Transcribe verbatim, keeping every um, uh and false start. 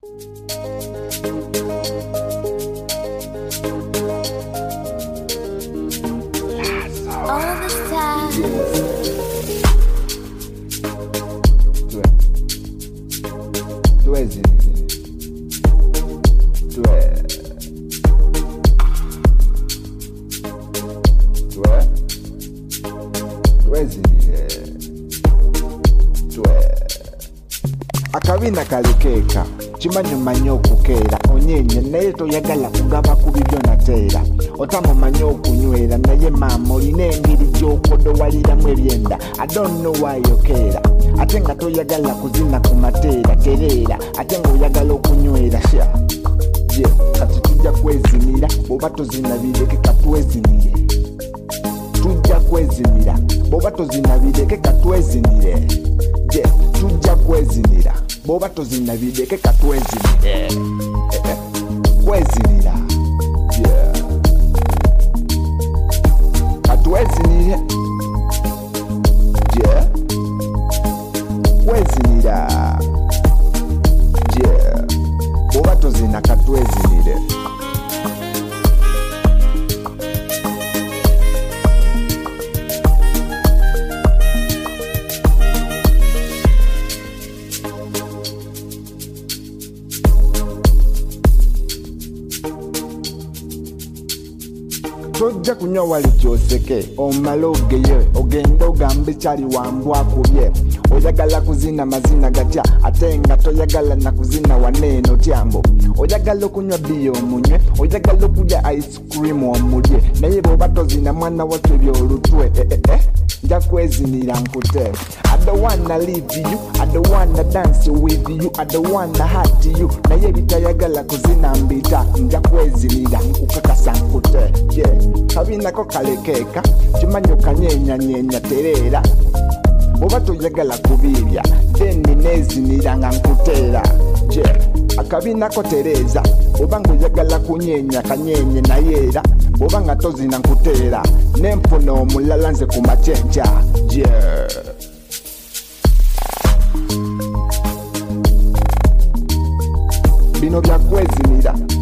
All this time. Tu es zinile. Tu es. Tu es. Tu es zinile. Tu es. Akabina kalekeka. Chimanyo manyo okukeera onyenye naye toyagala kugaba ku bibyo nateera otamo manyo okunywera naye maama olina engeri gy'okodowaliramu ebyenda I don't know why yokeera ate nga toyagala kuzina ku mateera tereera ate nga oyagala okunywera sha je kati tujja kwezinira bw'oba tozinabireke katwezinire tujja kwezinira bw'oba tozinabireke katwezinire je tujja kwezinira boba tozinabideke katwezinire kwezinira yeah katwezinire yeah kwezinira yeah boba tozina katwezinire tojja kunywa wali kyoseke omala ogeye ogenda ogambe kyali wambwa kubye oyagala kuzina mazina gatya ate nga toyagala na kuzina waneeno tyambo oyagala okunywa biyo omunywe oyagala okulya ice cream omulye naye bw'oba tozina mwana watwe byolutwe eh, eh, eh. nja kwezinira nkute I don't wanna leave you, I don't wanna dance with you, I don't wanna hurt you naye bitayagala kuzina mbita nja kwezinira nkukakasa nkute yeah. Kabinako kalekeka chimanyo kanyenya nyenya tereera bw'oba toyagala kubirya then nezinira nga nkuteera je akabinako tereeza bw'oba nga oyagala kunyenya kanyenye nayeera bw'oba nga tozina nkuteera nempuna omulala nze ku makyenkya je bino byakwezinira